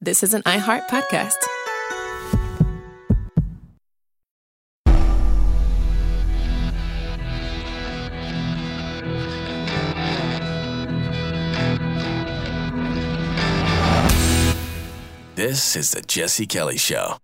This is an iHeart podcast. This is the Jesse Kelly Show.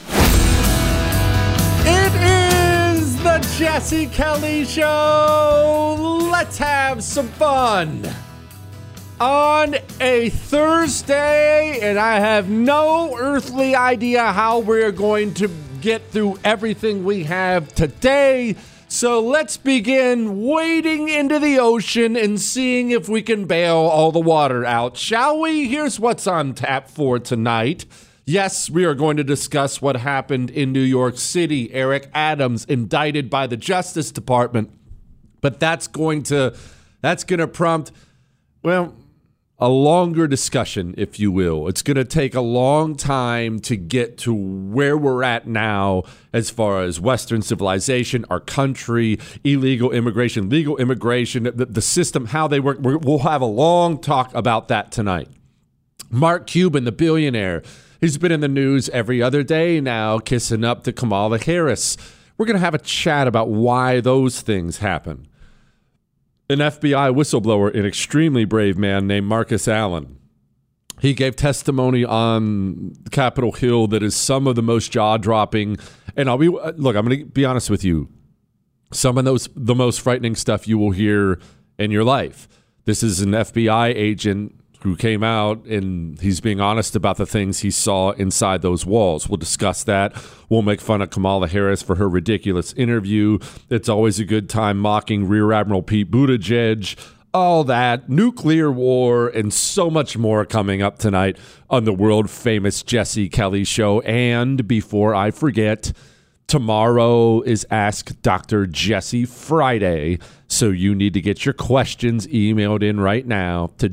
It is the Jesse Kelly Show. Let's have some fun. On a Thursday, and I have no earthly idea how we're going to get through everything we have today. So let's begin wading into the ocean and seeing if we can bail all the water out, shall we? Here's what's on tap for tonight. Yes, we are going to discuss what happened in New York City. Eric Adams indicted by the Justice Department. But that's going to prompt, well, a longer discussion, if you will. It's going to take a long time to get to where we're at now as far as Western civilization, our country, illegal immigration, legal immigration, the system, how they work. We'll have a long talk about that tonight. Mark Cuban, the billionaire, he's been in the news every other day now, kissing up to Kamala Harris. We're going to have a chat about why those things happen. An FBI whistleblower, an extremely brave man named Marcus Allen. He gave testimony on Capitol Hill that is some of the most jaw-dropping. And I'm going to be honest with you. Some of the most frightening stuff you will hear in your life. This is an FBI agent who came out, and he's being honest about the things he saw inside those walls. We'll discuss that. We'll make fun of Kamala Harris for her ridiculous interview. It's always a good time mocking Rear Admiral Pete Buttigieg. All that, nuclear war, and so much more coming up tonight on the world-famous Jesse Kelly Show. And before I forget, tomorrow is Ask Dr. Jesse Friday, so you need to get your questions emailed in right now to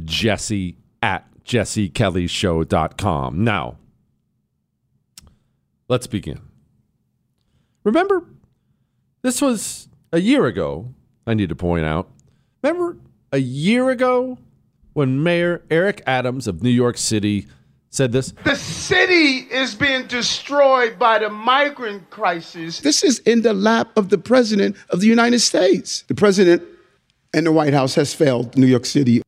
jesse@jessekellyshow.com. Now, let's begin. Remember, this was a year ago, I need to point out. Remember a year ago when Mayor Eric Adams of New York City said this? The city is being destroyed by the migrant crisis. This is in the lap of the president of the United States. The president and the White House has failed New York City.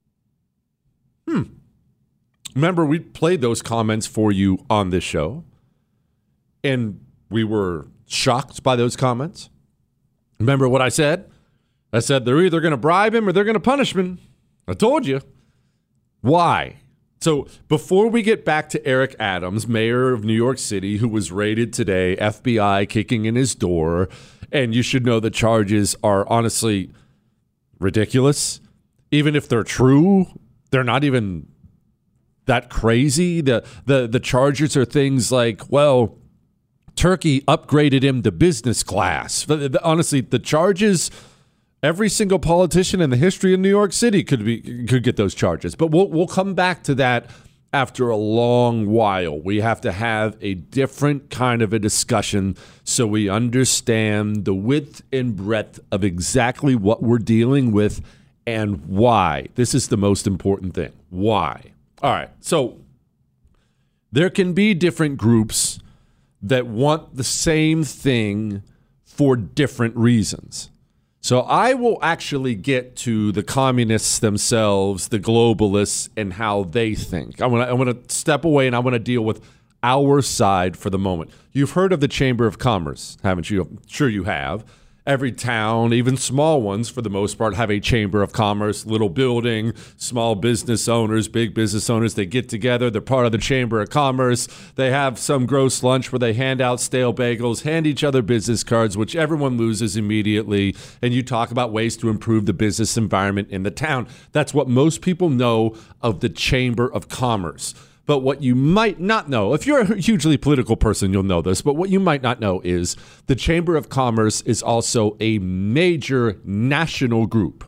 Remember, we played those comments for you on this show, and we were shocked by those comments. Remember what I said? I said they're either going to bribe him or they're going to punish him. I told you. Why? So before we get back to Eric Adams, mayor of New York City, who was raided today, FBI kicking in his door, and you should know the charges are honestly ridiculous. Even if they're true, they're not even that crazy. The charges are things like, well, Turkey upgraded him to business class. Honestly, the charges, every single politician in the history of New York City could get those charges. But we'll come back to that after a long while. We have to have a different kind of a discussion so we understand the width and breadth of exactly what we're dealing with and why. This is the most important thing. Why? All right, so there can be different groups that want the same thing for different reasons. So I will actually get to the communists themselves, the globalists, and how they think. I want to step away and I want to deal with our side for the moment. You've heard of the Chamber of Commerce, haven't you? I'm sure you have. Every town, even small ones for the most part, have a Chamber of Commerce, little building, small business owners, big business owners. They get together. They're part of the Chamber of Commerce. They have some gross lunch where they hand out stale bagels, hand each other business cards, which everyone loses immediately. And you talk about ways to improve the business environment in the town. That's what most people know of the Chamber of Commerce. But what you might not know, if you're a hugely political person, you'll know this, but what you might not know is the Chamber of Commerce is also a major national group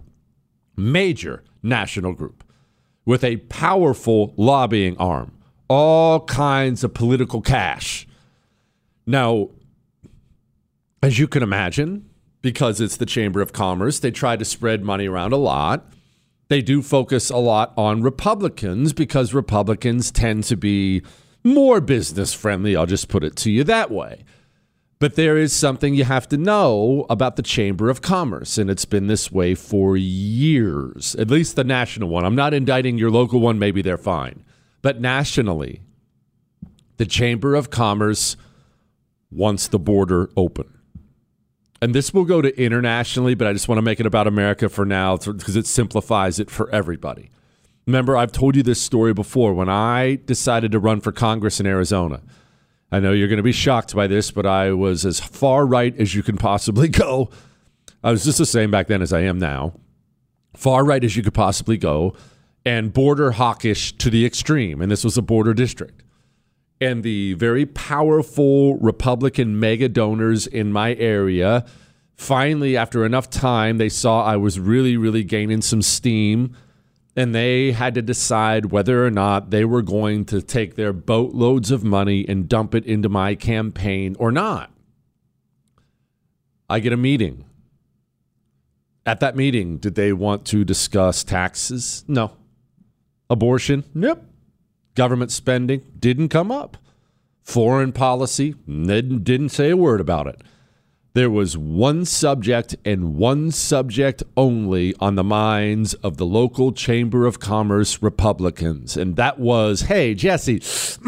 with a powerful lobbying arm, all kinds of political cash. Now, as you can imagine, because it's the Chamber of Commerce, they try to spread money around a lot. They do focus a lot on Republicans because Republicans tend to be more business friendly. I'll just put it to you that way. But there is something you have to know about the Chamber of Commerce, and it's been this way for years, at least the national one. I'm not indicting your local one. Maybe they're fine. But nationally, the Chamber of Commerce wants the border open. And this will go to internationally, but I just want to make it about America for now because it simplifies it for everybody. Remember, I've told you this story before. When I decided to run for Congress in Arizona, I know you're going to be shocked by this, but I was as far right as you can possibly go. I was just the same back then as I am now. Far right as you could possibly go, and border hawkish to the extreme. And this was a border district. And the very powerful Republican mega donors in my area, finally, after enough time, they saw I was really, really gaining some steam. And they had to decide whether or not they were going to take their boatloads of money and dump it into my campaign or not. I get a meeting. At that meeting, did they want to discuss taxes? No. Abortion? Nope. Government spending? Didn't come up. Foreign policy? Didn't say a word about it. There was one subject and one subject only on the minds of the local Chamber of Commerce Republicans. And that was, hey, Jesse,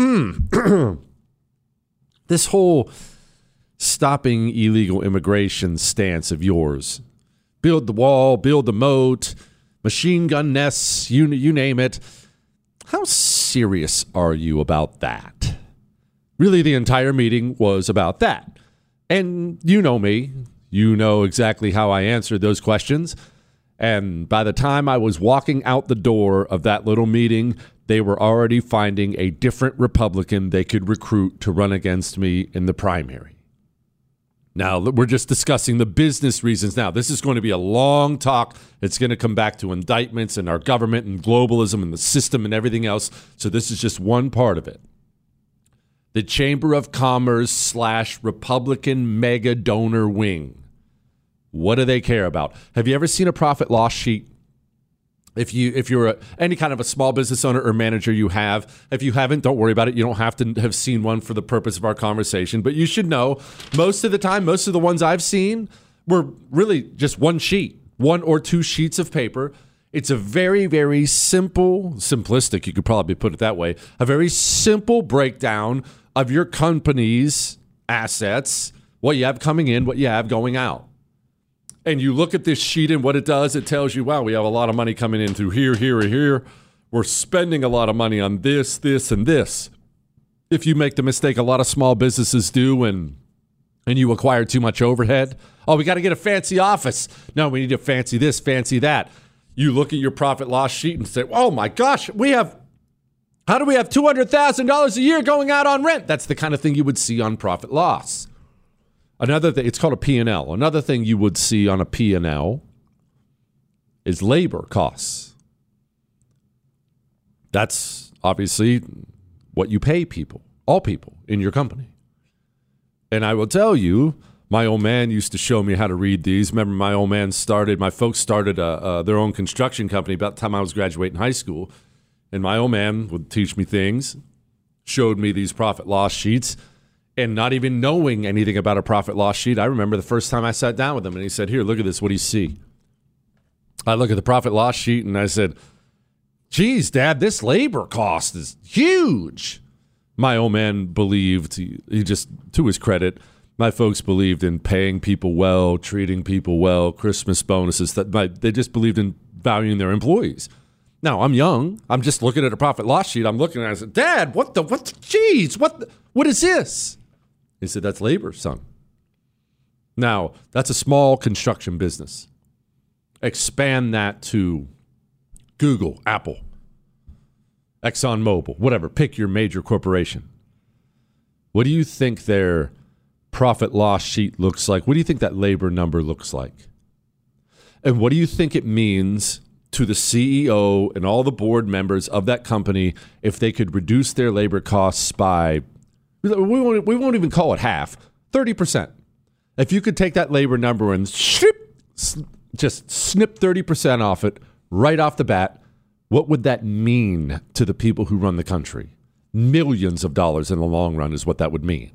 this whole stopping illegal immigration stance of yours, build the wall, build the moat, machine gun nests, you name it. How serious are you about that? Really, the entire meeting was about that. And you know me. You know exactly how I answered those questions. And by the time I was walking out the door of that little meeting, they were already finding a different Republican they could recruit to run against me in the primary. Now, we're just discussing the business reasons now. This is going to be a long talk. It's going to come back to indictments and our government and globalism and the system and everything else. So this is just one part of it. The Chamber of Commerce / Republican mega donor wing. What do they care about? Have you ever seen a profit loss sheet? If you're any kind of a small business owner or manager, you have. If you haven't, don't worry about it. You don't have to have seen one for the purpose of our conversation. But you should know, most of the time, most of the ones I've seen were really just one sheet, 1 or 2 sheets of paper. It's a very, very simplistic, you could probably put it that way, a very simple breakdown of your company's assets, what you have coming in, what you have going out. And you look at this sheet and what it does, it tells you, wow, we have a lot of money coming in through here, here, and here. We're spending a lot of money on this, this, and this. If you make the mistake a lot of small businesses do and you acquire too much overhead, oh, we got to get a fancy office. No, we need to fancy this, fancy that. You look at your profit loss sheet and say, oh my gosh, how do we have $200,000 a year going out on rent? That's the kind of thing you would see on profit loss. Another thing, it's called a P&L. Another thing you would see on a P&L is labor costs. That's obviously what you pay people, all people in your company. And I will tell you, my old man used to show me how to read these. Remember, my folks started their own construction company about the time I was graduating high school. And my old man would teach me things, showed me these profit loss sheets. And not even knowing anything about a profit loss sheet, I remember the first time I sat down with him and he said, here, look at this. What do you see? I look at the profit loss sheet and I said, geez, Dad, this labor cost is huge. My old man believed, he just, to his credit, my folks believed in paying people well, treating people well, Christmas bonuses. They just believed in valuing their employees. Now, I'm young. I'm just looking at a profit loss sheet. I'm looking at it and I said, Dad, what is this? He said, that's labor, son. Now, that's a small construction business. Expand that to Google, Apple, ExxonMobil, whatever. Pick your major corporation. What do you think their profit loss sheet looks like? What do you think that labor number looks like? And what do you think it means to the CEO and all the board members of that company if they could reduce their labor costs by, we won't even call it half, 30%. If you could take that labor number and just snip 30% off it right off the bat, what would that mean to the people who run the country? Millions of dollars in the long run is what that would mean.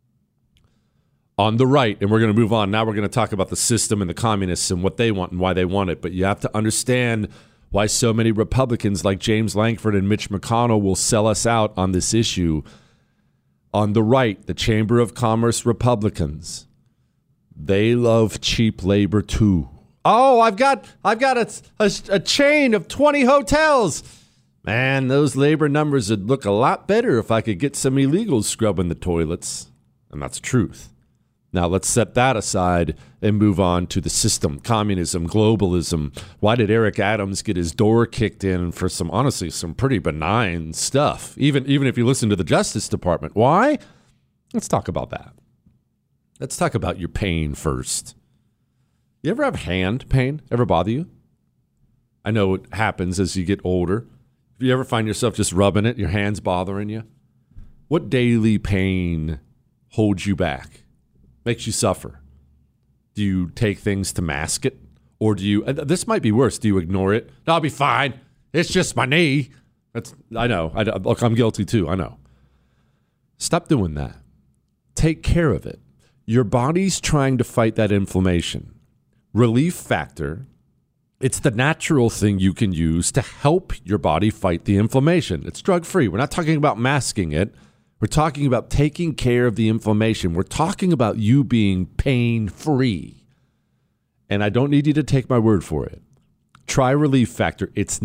On the right, and we're going to move on. Now we're going to talk about the system and the communists and what they want and why they want it. But you have to understand why so many Republicans like James Lankford and Mitch McConnell will sell us out on this issue. On the right, the Chamber of Commerce Republicans, they love cheap labor too. Oh, I've got a chain of 20 hotels. Man, those labor numbers would look a lot better if I could get some illegals scrubbing the toilets. And that's truth. Now, let's set that aside and move on to the system, communism, globalism. Why did Eric Adams get his door kicked in for some pretty benign stuff, even if you listen to the Justice Department? Why? Let's talk about that. Let's talk about your pain first. You ever have hand pain? Ever bother you? I know it happens as you get older. If you ever find yourself just rubbing it, your hand's bothering you? What daily pain holds you back? Makes you suffer? Do you take things to mask it? Or do you, this might be worse, do you ignore it? No, I'll be fine. It's just my knee. I know. Look, I'm guilty too. I know. Stop doing that. Take care of it. Your body's trying to fight that inflammation. Relief Factor, it's the natural thing you can use to help your body fight the inflammation. It's drug-free. We're not talking about masking it. We're talking about taking care of the inflammation. We're talking about you being pain-free. And I don't need you to take my word for it. Try Relief Factor. It's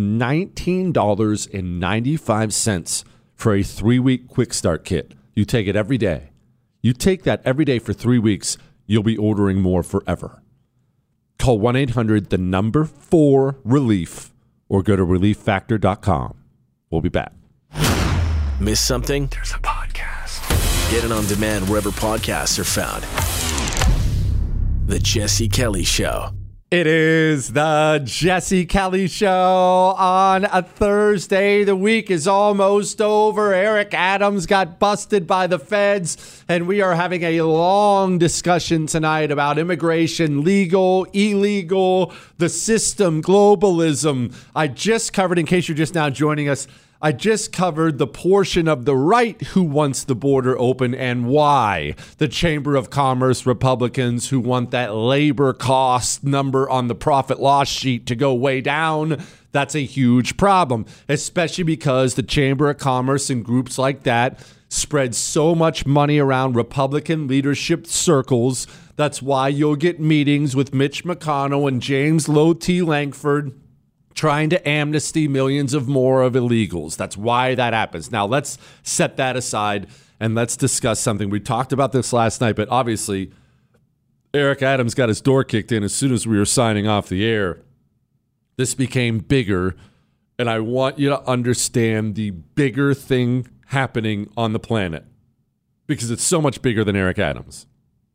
$19.95 for a 3-week quick start kit. You take it every day. You take that every day for 3 weeks, you'll be ordering more forever. Call 1-800-4RELIEF or go to relieffactor.com. We'll be back. Miss something? There's a podcast. Get it on demand wherever podcasts are found. The Jesse Kelly Show. It is the Jesse Kelly Show on a Thursday. The week is almost over. Eric Adams got busted by the feds, and we are having a long discussion tonight about immigration, legal, illegal, the system, globalism. I just covered, in case you're just now joining us, I just covered the portion of the right who wants the border open and why. The Chamber of Commerce Republicans who want that labor cost number on the profit loss sheet to go way down. That's a huge problem, especially because the Chamber of Commerce and groups like that spread so much money around Republican leadership circles. That's why you'll get meetings with Mitch McConnell and James Low T. Lankford trying to amnesty millions of more of illegals. That's why that happens. Now, let's set that aside and let's discuss something. We talked about this last night, but obviously Eric Adams got his door kicked in as soon as we were signing off the air. This became bigger, and I want you to understand the bigger thing happening on the planet because it's so much bigger than Eric Adams.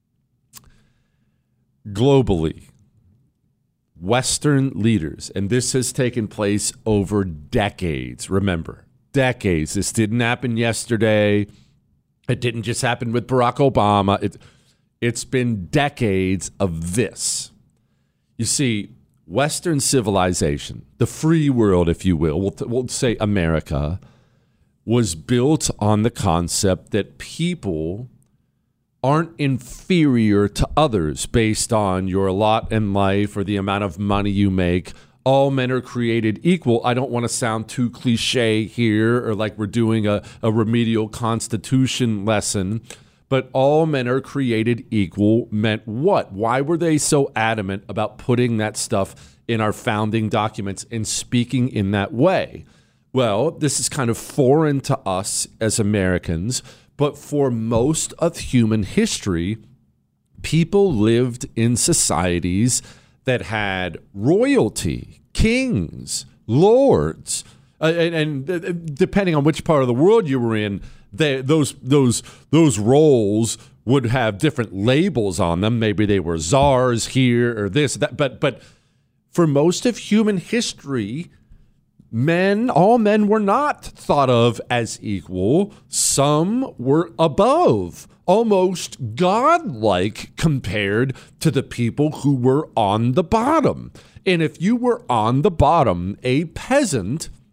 Globally, Western leaders, and this has taken place over decades. Remember, decades. This didn't happen yesterday. It didn't just happen with Barack Obama. It's been decades of this. You see, Western civilization, the free world, if you will, we'll say America, was built on the concept that people aren't inferior to others based on your lot in life or the amount of money you make. All men are created equal. I don't want to sound too cliche here or like we're doing a remedial constitution lesson, but all men are created equal meant what? Why were they so adamant about putting that stuff in our founding documents and speaking in that way? Well, this is kind of foreign to us as Americans. But for most of human history, people lived in societies that had royalty, kings, lords, and depending on which part of the world you were in, those roles would have different labels on them. Maybe they were czars here or this, that. But for most of human history, all men were not thought of as equal. Some were above, almost godlike compared to the people who were on the bottom. And if you were on the bottom, a peasant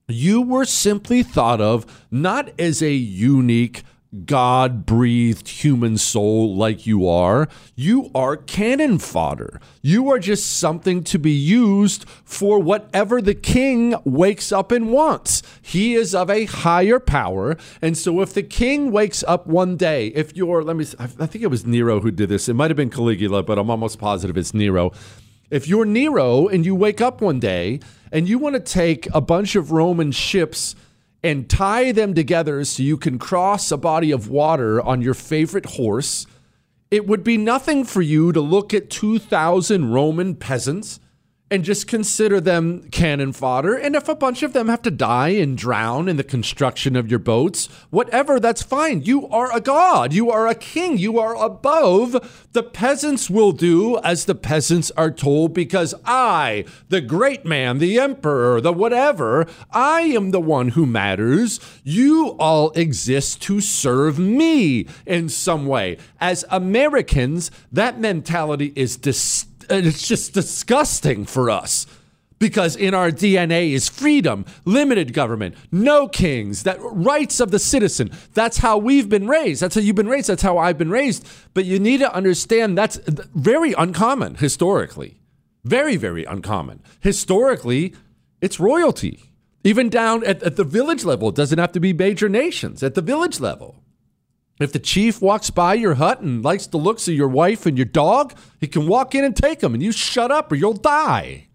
You were simply thought of not as a unique God-breathed human soul like you are. You are cannon fodder. You are just something to be used for whatever the king wakes up and wants. He is of a higher power. And so if the king wakes up one day, I think it was Nero who did this. It might have been Caligula, but I'm almost positive it's Nero. If you're Nero and you wake up one day and you want to take a bunch of Roman ships and tie them together so you can cross a body of water on your favorite horse, it would be nothing for you to look at 2,000 Roman peasants and just consider them cannon fodder. And if a bunch of them have to die and drown in the construction of your boats, whatever, that's fine. You are a god. You are a king. You are above. The peasants will do as the peasants are told, because I, the great man, the emperor, the whatever, I am the one who matters. You all exist to serve me in some way. As Americans, that mentality is it's just disgusting for us, because in our DNA is freedom, limited government, no kings, that rights of the citizen. That's how we've been raised. That's how you've been raised. That's how I've been raised. But you need to understand that's very uncommon historically. Very, very uncommon. Historically, it's royalty. Even down at the village level. It doesn't have to be major nations. At the village level. If the chief walks by your hut and likes the looks of your wife and your dog, he can walk in and take them, and you shut up or you'll die.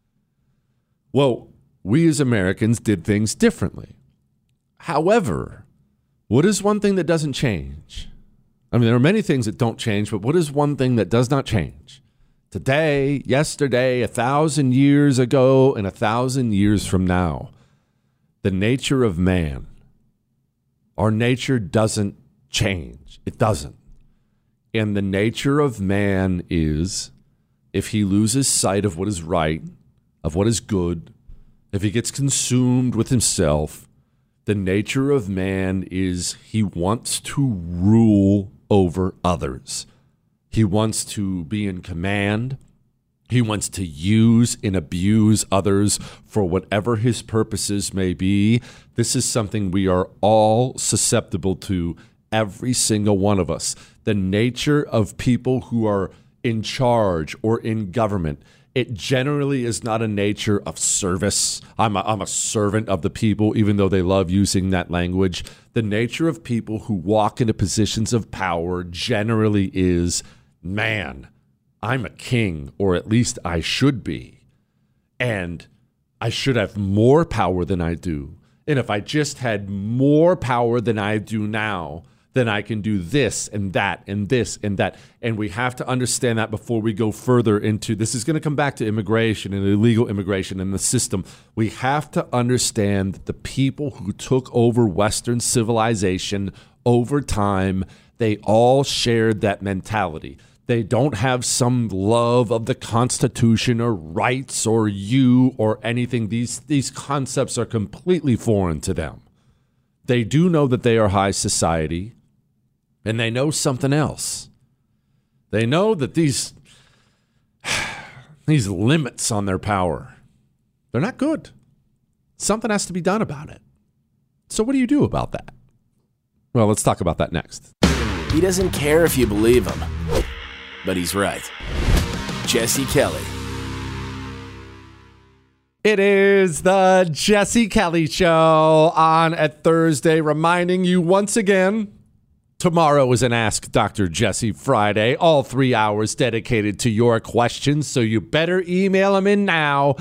Well, we as Americans did things differently. However, what is one thing that doesn't change? I mean, there are many things that don't change, but what is one thing that does not change? Today, yesterday, 1,000 years ago, and 1,000 years from now, the nature of man. Our nature doesn't change. It doesn't. And the nature of man is, if he loses sight of what is right, of what is good, if he gets consumed with himself, the nature of man is he wants to rule over others. He wants to be in command. He wants to use and abuse others for whatever his purposes may be. This is something we are all susceptible to. Every single one of us. The nature of people who are in charge or in government, it generally is not a nature of service. I'm a servant of the people, even though they love using that language. The nature of people who walk into positions of power generally is, man, I'm a king, or at least I should be. And I should have more power than I do. And if I just had more power than I do now, then I can do this and that and this and that. And we have to understand that before we go further into, this is going to come back to immigration and illegal immigration and the system. We have to understand that the people who took over Western civilization over time, they all shared that mentality. They don't have some love of the Constitution or rights or you or anything. These concepts are completely foreign to them. They do know that they are high society. And they know something else. They know that these limits on their power, they're not good. Something has to be done about it. So what do you do about that? Well, let's talk about that next. He doesn't care if you believe him, but he's right. Jesse Kelly. It is the Jesse Kelly Show on a Thursday, reminding you once again, tomorrow is an Ask Dr. Jesse Friday, all 3 hours dedicated to your questions, so you better email them in now,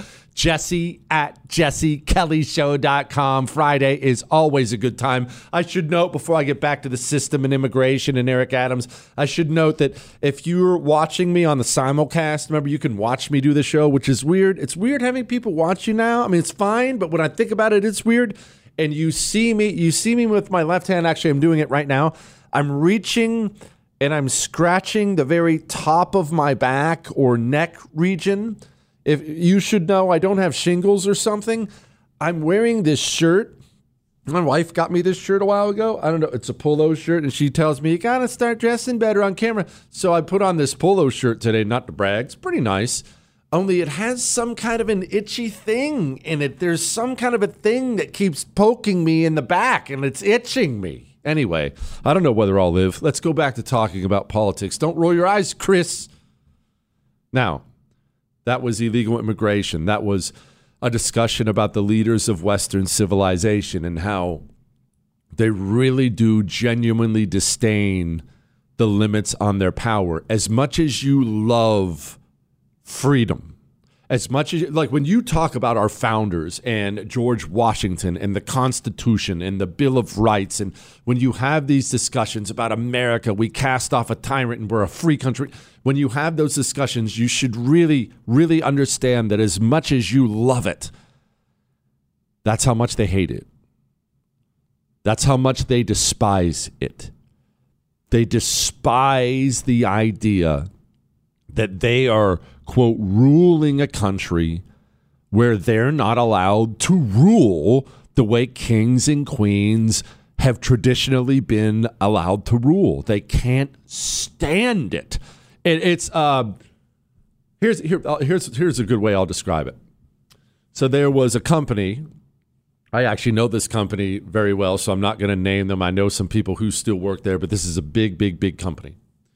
jesse@jessekellyshow.com. Friday is always a good time. I should note, before I get back to the system and immigration and Eric Adams, I should note that if you're watching me on the simulcast, remember you can watch me do the show, which is weird. It's weird having people watch you now. I mean, it's fine, but when I think about it, it's weird. And you see me with my left hand. Actually, I'm doing it right now. I'm reaching and I'm scratching the very top of my back or neck region. If you should know, I don't have shingles or something. I'm wearing this shirt. My wife got me this shirt a while ago. I don't know. It's a polo shirt. And she tells me, you got to start dressing better on camera. So I put on this polo shirt today, not to brag. It's pretty nice. only it has some kind of an itchy thing in it. There's some kind of a thing that keeps poking me in the back, and it's itching me. Anyway, I don't know whether I'll live. Let's go back to talking about politics. Don't roll your eyes, Chris. Now, that was illegal immigration. That was a discussion about the leaders of Western civilization and how they really do genuinely disdain the limits on their power. As much as you love freedom, as much as, like when you talk about our founders and George Washington and the Constitution and the Bill of Rights, and when you have these discussions about America, we cast off a tyrant and we're a free country. When you have those discussions, you should really, really understand that as much as you love it, that's how much they hate it. That's how much they despise it. They despise the idea that they are, quote, ruling a country where they're not allowed to rule the way kings and queens have traditionally been allowed to rule. They can't stand it. Here's a good way I'll describe it. So there was a company. I actually know this company very well, so I'm not going to name them. I know some people who still work there, but this is a big, big, big company.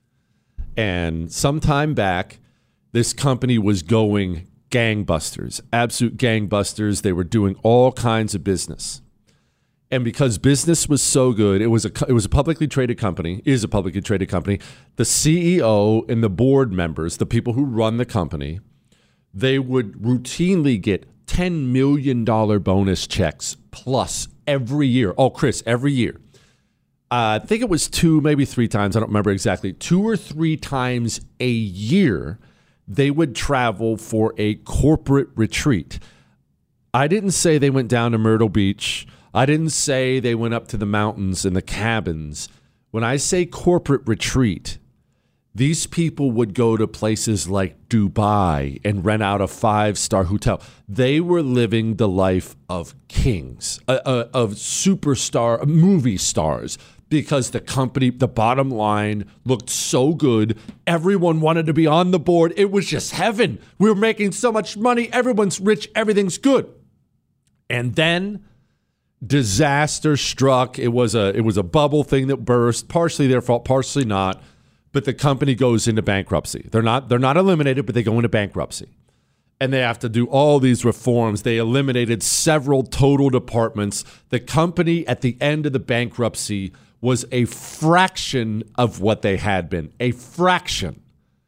And some time back, this company was going gangbusters, absolute gangbusters. They were doing all kinds of business. And because business was so good, it was a publicly traded company, is a publicly traded company. The CEO and the board members, the people who run the company, they would routinely get $10 million bonus checks plus every year. Oh, Chris, every year. I think it was 2, maybe 3 times. I don't remember exactly. 2 or 3 times a year, they would travel for a corporate retreat. I didn't say they went down to Myrtle Beach. I didn't say they went up to the mountains and the cabins. When I say corporate retreat, these people would go to places like Dubai and rent out a 5-star hotel. They were living the life of kings, of superstar movie stars, because the company, the bottom line looked so good. Everyone wanted to be on the board. It was just heaven. We were making so much money. Everyone's rich. Everything's good. And then disaster struck. It was a bubble thing that burst, partially their fault, partially not. But the company goes into bankruptcy. They're not eliminated, but they go into bankruptcy. And they have to do all these reforms. They eliminated several total departments. The company at the end of the bankruptcy was a fraction of what they had been. A fraction.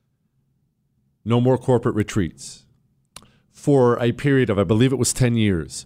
No more corporate retreats. For a period of, I believe it was 10 years.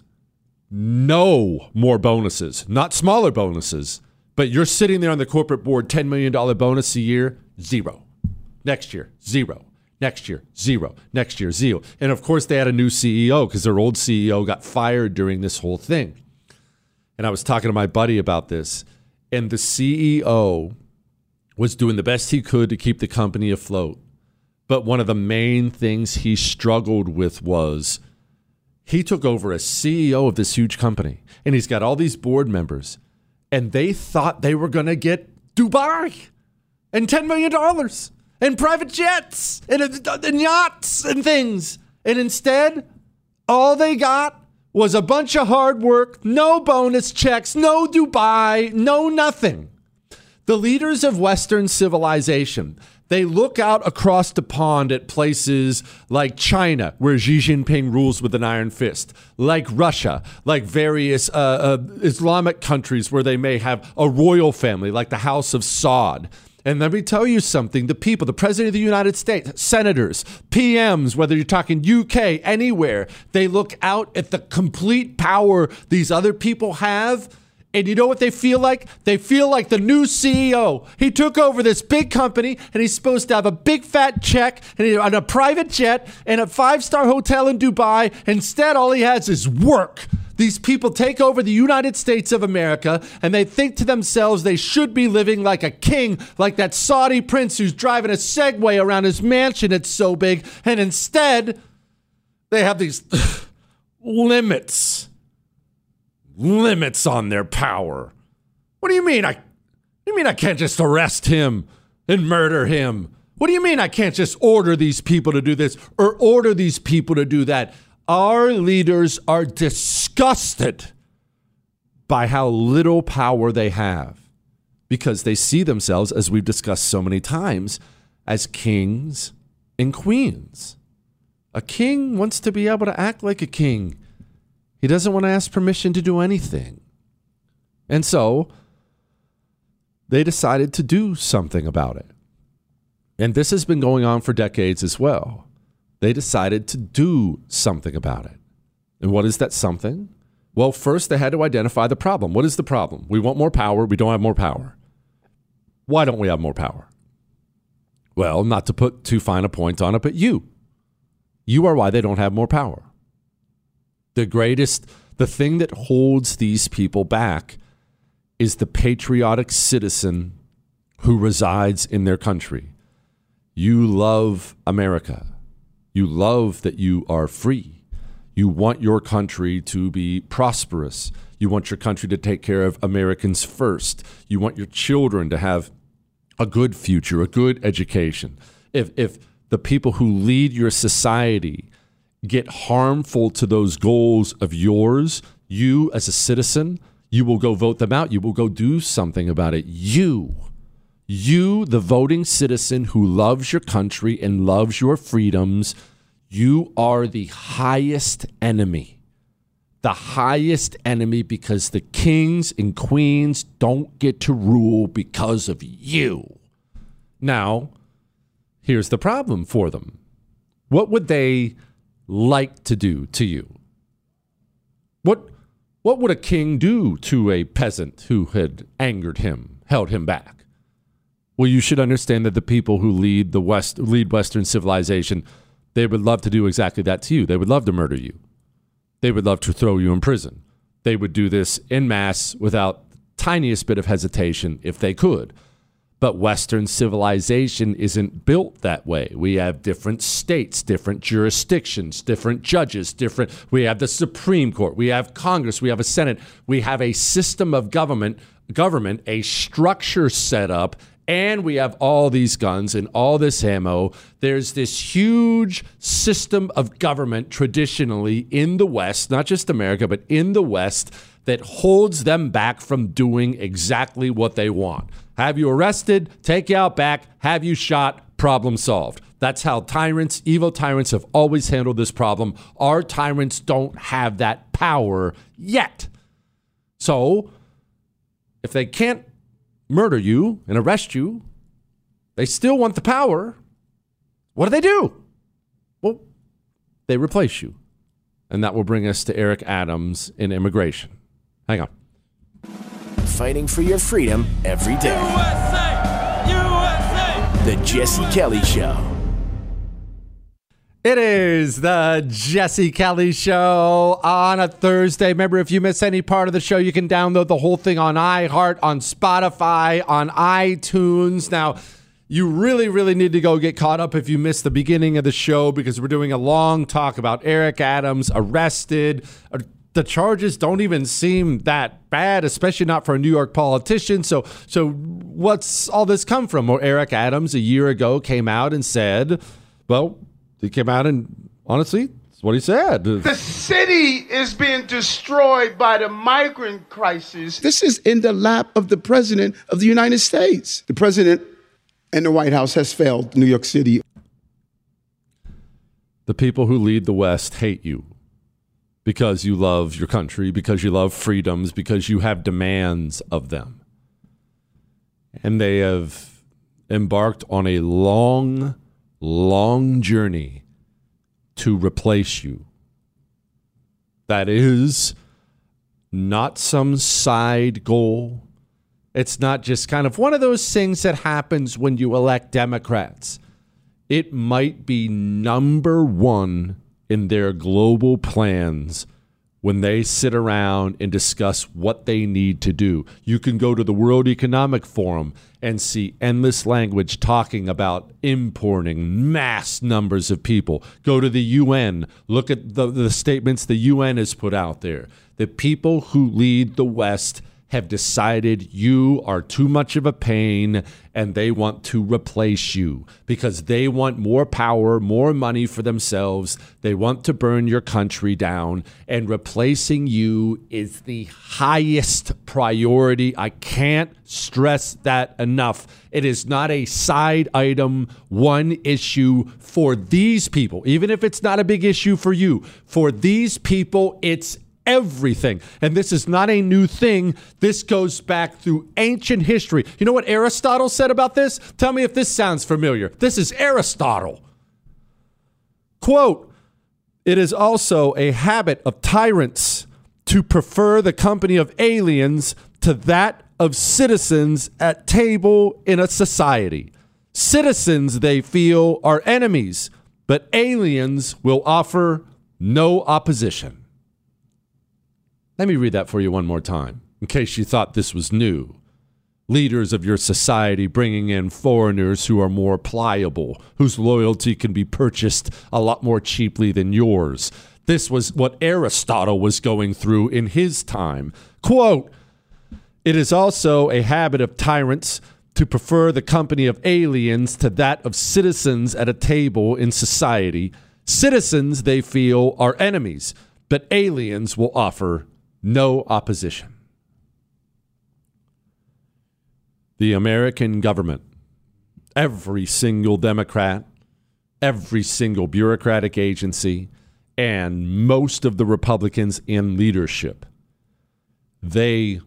No more bonuses. Not smaller bonuses. But you're sitting there on the corporate board, $10 million bonus a year, 0. Next year, 0. Next year, 0. Next year, 0. And of course, they had a new CEO because their old CEO got fired during this whole thing. And I was talking to my buddy about this. And the CEO was doing the best he could to keep the company afloat. But one of the main things he struggled with was he took over as CEO of this huge company. And he's got all these board members. And they thought they were going to get Dubai and $10 million and private jets and yachts and things. And instead, all they got was a bunch of hard work, no bonus checks, no Dubai, no nothing. The leaders of Western civilization, they look out across the pond at places like China, where Xi Jinping rules with an iron fist, like Russia, like various Islamic countries where they may have a royal family, like the House of Saud. And let me tell you something, the people, the President of the United States, senators, PMs, whether you're talking UK, anywhere, they look out at the complete power these other people have. And you know what they feel like? They feel like the new CEO. He took over this big company, and he's supposed to have a big fat check and a private jet and a 5-star hotel in Dubai. Instead, all he has is work. These people take over the United States of America, and they think to themselves they should be living like a king, like that Saudi prince who's driving a Segway around his mansion. It's so big. And instead, they have these limits on their power. What do you mean? I can't just arrest him and murder him What do you mean I can't just order these people to do this or order these people to do that? Our leaders are disgusted by how little power they have because they see themselves, as we've discussed so many times, as kings and queens. A king wants to be able to act like a king. He doesn't want to ask permission to do anything. And so they decided to do something about it. And this has been going on for decades as well. They decided to do something about it. And what is that something? Well, first they had to identify the problem. What is the problem? We want more power. We don't have more power. Why don't we have more power? Well, not to put too fine a point on it, but you are why they don't have more power. The thing that holds these people back is the patriotic citizen who resides in their country. You love America. You love that you are free. You want your country to be prosperous. You want your country to take care of Americans first. You want your children to have a good future, a good education. If the people who lead your society get harmful to those goals of yours, you as a citizen, you will go vote them out. You will go do something about it. You, the voting citizen who loves your country and loves your freedoms, you are the highest enemy. The highest enemy because the kings and queens don't get to rule because of you. Now, here's the problem for them. What would they like to do to you? What would a king do to a peasant who had angered him, held him back? Well, you should understand that the people who lead Western civilization, they would love to do exactly that to you. They would love to murder you. They would love to throw you in prison. They would do this en masse without the tiniest bit of hesitation if they could. But Western civilization isn't built that way. We have different states, different jurisdictions, different judges, we have the Supreme Court, we have Congress, we have a Senate, we have a system of government, a structure set up, and we have all these guns and all this ammo. There's this huge system of government traditionally in the West, not just America, but in the West, that holds them back from doing exactly what they want. Have you arrested, take you out back, have you shot, problem solved. That's how tyrants, evil tyrants, have always handled this problem. Our tyrants don't have that power yet. So, if they can't murder you and arrest you, they still want the power. What do? Well, they replace you. And that will bring us to Eric Adams in immigration. Hang on. Fighting for your freedom every day. USA! USA! The Jesse Kelly Show. It is the Jesse Kelly Show on a Thursday. Remember, if you miss any part of the show, you can download the whole thing on iHeart, on Spotify, on iTunes. Now, you really, really need to go get caught up if you missed the beginning of the show because we're doing a long talk about Eric Adams arrested. The charges don't even seem that bad, especially not for a New York politician. So what's all this come from? Well, Eric Adams a year ago came out and said, well, he came out and honestly, that's what he said. The city is being destroyed by the migrant crisis. This is in the lap of the president of the United States. The president and the White House has failed New York City. The people who lead the West hate you because you love your country, because you love freedoms, because you have demands of them. And they have embarked on a long journey to replace you. That is not some side goal. It's not just kind of one of those things that happens when you elect Democrats. It might be number one in their global plans when they sit around and discuss what they need to do. You can go to the World Economic Forum and see endless language talking about importing mass numbers of people. Go to the UN, look at the statements the UN has put out there. The people who lead the West have decided you are too much of a pain and they want to replace you because they want more power, more money for themselves. They want to burn your country down, and replacing you is the highest priority. I can't stress that enough. It is not a side item, one issue for these people. Even if it's not a big issue for you, for these people, it's everything. And this is not a new thing. This goes back through ancient history. You know what Aristotle said about this? Tell me if this sounds familiar. This is Aristotle. Quote, "It is also a habit of tyrants to prefer the company of aliens to that of citizens at table in a society. Citizens, they feel, are enemies, but aliens will offer no opposition." Let me read that for you one more time, in case you thought this was new. Leaders of your society bringing in foreigners who are more pliable, whose loyalty can be purchased a lot more cheaply than yours. This was what Aristotle was going through in his time. Quote, "It is also a habit of tyrants to prefer the company of aliens to that of citizens at a table in society. Citizens, they feel, are enemies, but aliens will offer no opposition." The American government, every single Democrat, every single bureaucratic agency, and most of the Republicans in leadership, they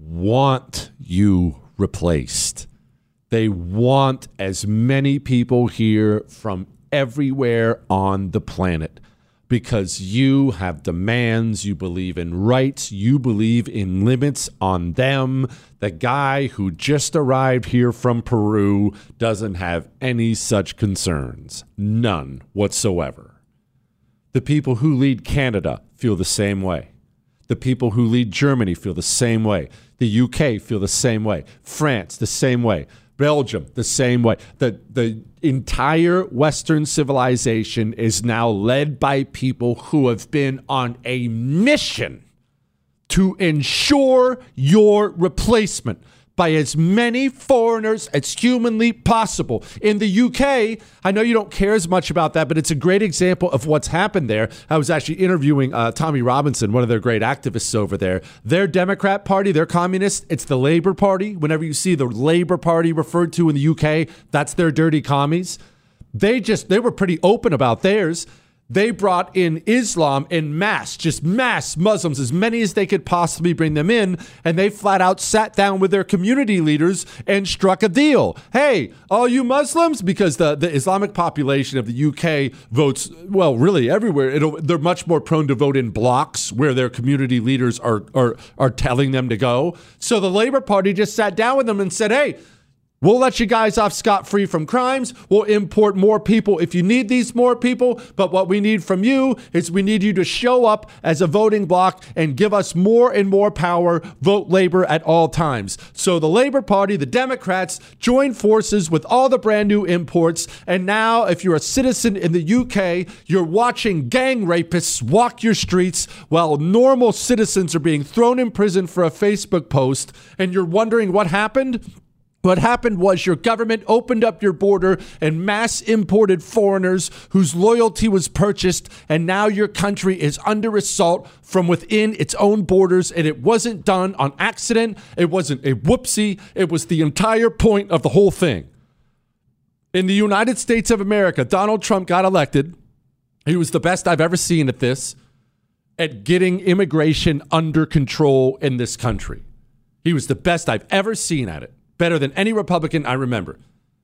want you replaced. They want as many people here from everywhere on the planet, because you have demands, you believe in rights, you believe in limits on them. The guy who just arrived here from Peru doesn't have any such concerns. None whatsoever. The people who lead Canada feel the same way. The people who lead Germany feel the same way. The UK feel the same way. France, the same way. Belgium, the same way. The entire Western civilization is now led by people who have been on a mission to ensure your replacement by as many foreigners as humanly possible. In the UK, I know you don't care as much about that, but it's a great example of what's happened there. I was actually interviewing Tommy Robinson, one of their great activists over there. Their Democrat Party, their communist, it's the Labour Party. Whenever you see the Labour Party referred to in the UK, that's their dirty commies. They were pretty open about theirs. They brought in Islam en masse, just mass Muslims, as many as they could possibly bring them in. And they flat out sat down with their community leaders and struck a deal. Hey, all you Muslims, because the Islamic population of the UK votes, well, really everywhere. They're much more prone to vote in blocks where their community leaders are telling them to go. So the Labour Party just sat down with them and said, hey, we'll let you guys off scot-free from crimes. We'll import more people if you need these more people. But what we need from you is we need you to show up as a voting bloc and give us more and more power. Vote Labor at all times. So the Labor Party, the Democrats, join forces with all the brand new imports. And now if you're a citizen in the UK, you're watching gang rapists walk your streets while normal citizens are being thrown in prison for a Facebook post. And you're wondering what happened? What happened was your government opened up your border and mass imported foreigners whose loyalty was purchased, and now your country is under assault from within its own borders, and it wasn't done on accident. It wasn't a whoopsie. It was the entire point of the whole thing. In the United States of America, Donald Trump got elected. He was the best I've ever seen at this, at getting immigration under control in this country. He was the best I've ever seen at it. Better than any Republican I remember.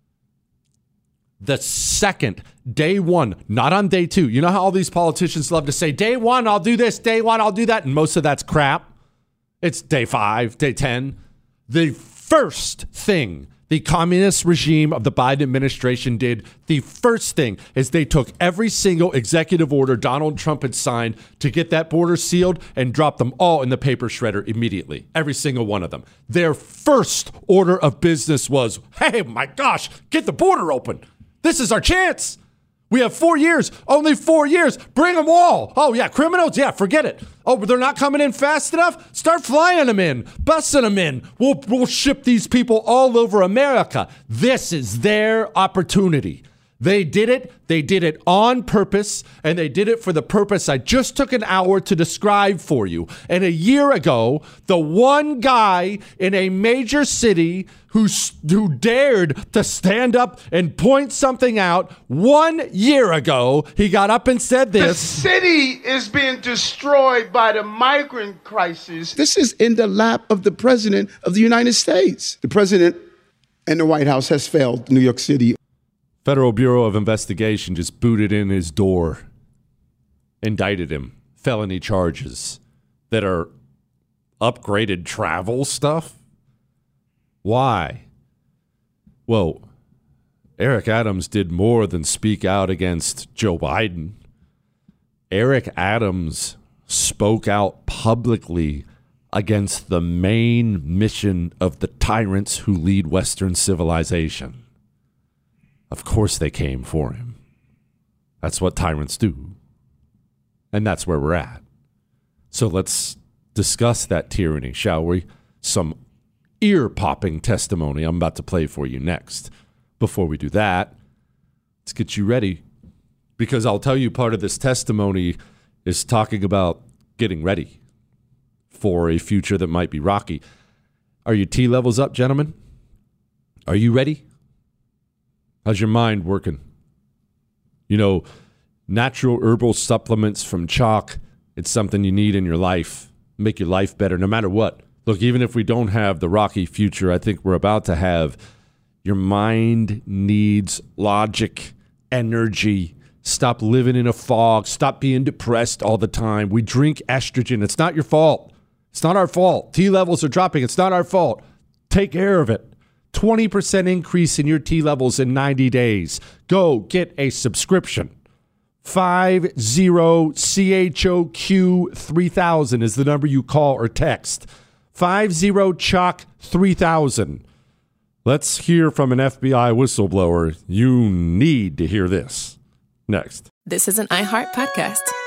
The second, day one, not on day two. You know how all these politicians love to say, day one, I'll do this, day one, I'll do that. And most of that's crap. It's day 5, day 10. The first thing the communist regime of the Biden administration did, the first thing is they took every single executive order Donald Trump had signed to get that border sealed and dropped them all in the paper shredder immediately. Every single one of them. Their first order of business was, hey, my gosh, get the border open. This is our chance. We have 4 years, only 4 years. Bring them all. Oh, yeah, criminals? Yeah, forget it. Oh, but they're not coming in fast enough? Start flying them in, busing them in. We'll ship these people all over America. This is their opportunity. They did it. They did it on purpose, and they did it for the purpose I just took an hour to describe for you. And a year ago, the one guy in a major city who dared to stand up and point something out, 1 year ago, he got up and said this. The city is being destroyed by the migrant crisis. This is in the lap of the President of the United States. The President and the White House has failed New York City. Federal Bureau of Investigation just booted in his door, indicted him, felony charges that are upgraded travel stuff. Why? Well, Eric Adams did more than speak out against Joe Biden. Eric Adams spoke out publicly against the main mission of the tyrants who lead Western civilization. Of course they came for him. That's what tyrants do. And that's where we're at. So let's discuss that tyranny, shall we? Some ear-popping testimony I'm about to play for you next. Before we do that, let's get you ready. Because I'll tell you, part of this testimony is talking about getting ready for a future that might be rocky. Are your T levels up, gentlemen? Are you ready? How's your mind working? You know, natural herbal supplements from chalk, it's something you need in your life. Make your life better no matter what. Look, even if we don't have the rocky future I think we're about to have, your mind needs logic, energy. Stop living in a fog. Stop being depressed all the time. We drink estrogen. It's not your fault. It's not our fault. T levels are dropping. It's not our fault. Take care of it. 20% increase in your T levels in 90 days. Go get a subscription. 50CHOQ3000 is the number you call or text. 50CHOQ3000. Let's hear from an FBI whistleblower. You need to hear this. Next. This is an iHeart podcast.